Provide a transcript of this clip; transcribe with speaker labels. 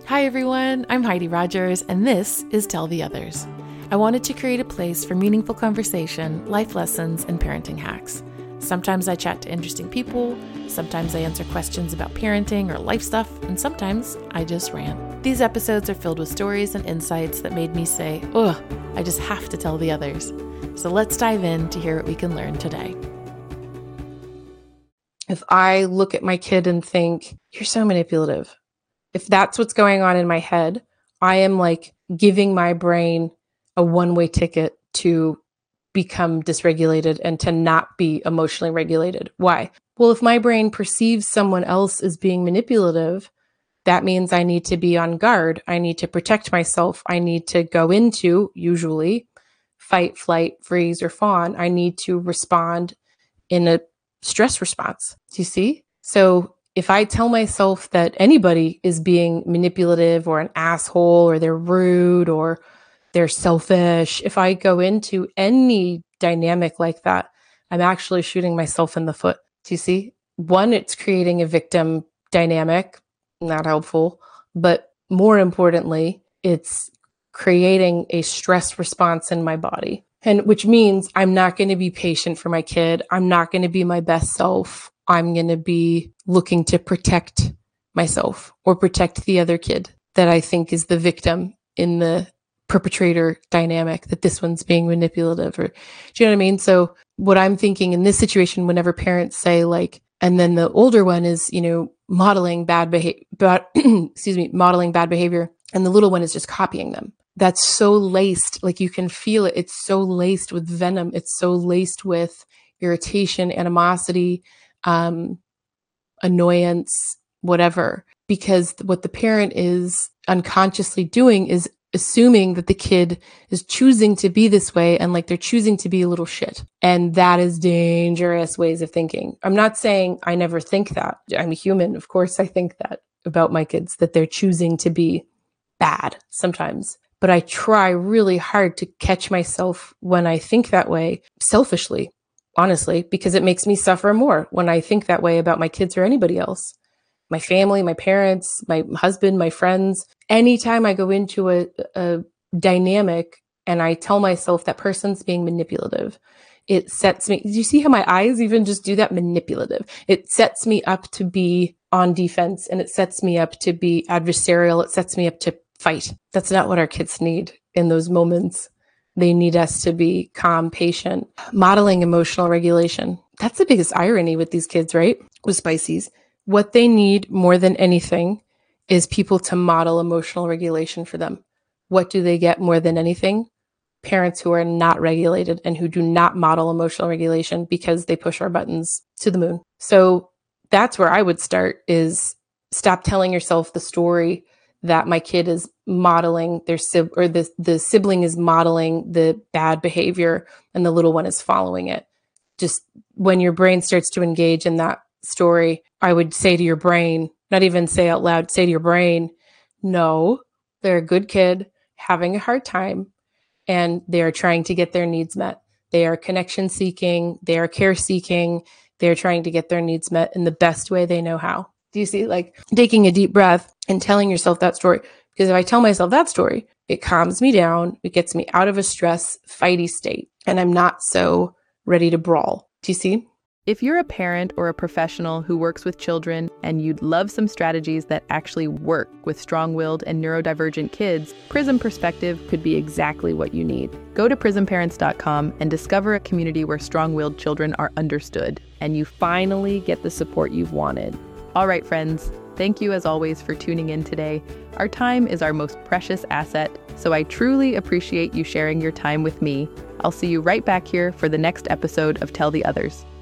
Speaker 1: Hi everyone, I'm Heidi Rogers, and this is Tell the Others. I wanted to create a place for meaningful conversation, life lessons, and parenting hacks. Sometimes I chat to interesting people, sometimes I answer questions about parenting or life stuff, and sometimes I just rant. These episodes are filled with stories and insights that made me say, ugh, I just have to tell the others. So let's dive in to hear what we can learn today.
Speaker 2: If I look at my kid and think, you're so manipulative, if that's what's going on in my head, I am like giving my brain a one-way ticket to become dysregulated and to not be emotionally regulated. Why? Well, if my brain perceives someone else as being manipulative, that means I need to be on guard. I need to protect myself. I need to go into, usually, fight, flight, freeze, or fawn. I need to respond in a stress response. Do you see? So if I tell myself that anybody is being manipulative or an asshole or they're rude or they're selfish, if I go into any dynamic like that, I'm actually shooting myself in the foot. Do you see? One, it's creating a victim dynamic, not helpful, but more importantly, it's creating a stress response in my body. And which means I'm not going to be patient for my kid. I'm not going to be my best self. I'm going to be looking to protect myself or protect the other kid that I think is the victim in the perpetrator dynamic, that this one's being manipulative, or do you know what I mean? So what I'm thinking in this situation, whenever parents say like, and then the older one is, modeling bad behavior, modeling bad behavior, and the little one is just copying them. That's so laced, like you can feel it. It's so laced with venom. It's so laced with irritation, animosity, annoyance, whatever. Because what the parent is unconsciously doing is assuming that the kid is choosing to be this way and like they're choosing to be a little shit. And that is dangerous ways of thinking. I'm not saying I never think that. I'm a human. Of course, I think that about my kids, that they're choosing to be bad sometimes. But I try really hard to catch myself when I think that way, selfishly, honestly, because it makes me suffer more when I think that way about my kids or anybody else. My family, my parents, my husband, my friends. Anytime I go into a dynamic and I tell myself that person's being manipulative, it sets me, do you see how my eyes even just do that? Manipulative. It sets me up to be on defense, and it sets me up to be adversarial. It sets me up to fight. That's not what our kids need in those moments. They need us to be calm, patient, modeling emotional regulation. That's the biggest irony with these kids, right? With Spiceys. What they need more than anything is people to model emotional regulation for them. What do they get more than anything? Parents who are not regulated and who do not model emotional regulation, because they push our buttons to the moon. So that's where I would start, is stop telling yourself the story that my kid is modeling the sibling is modeling the bad behavior and the little one is following it. Just when your brain starts to engage in that story, I would say to your brain, not even say out loud, say to your brain, no, they're a good kid having a hard time and they're trying to get their needs met. They are connection seeking, they are care seeking, they're trying to get their needs met in the best way they know how. Do you see, like taking a deep breath and telling yourself that story? Because if I tell myself that story, it calms me down. It gets me out of a stress, fighty state, and I'm not so ready to brawl. Do you see?
Speaker 3: If you're a parent or a professional who works with children and you'd love some strategies that actually work with strong-willed and neurodivergent kids, Prism Perspective could be exactly what you need. Go to prismparents.com and discover a community where strong-willed children are understood, and you finally get the support you've wanted. All right, friends, thank you as always for tuning in today. Our time is our most precious asset, so I truly appreciate you sharing your time with me. I'll see you right back here for the next episode of Tell the Others.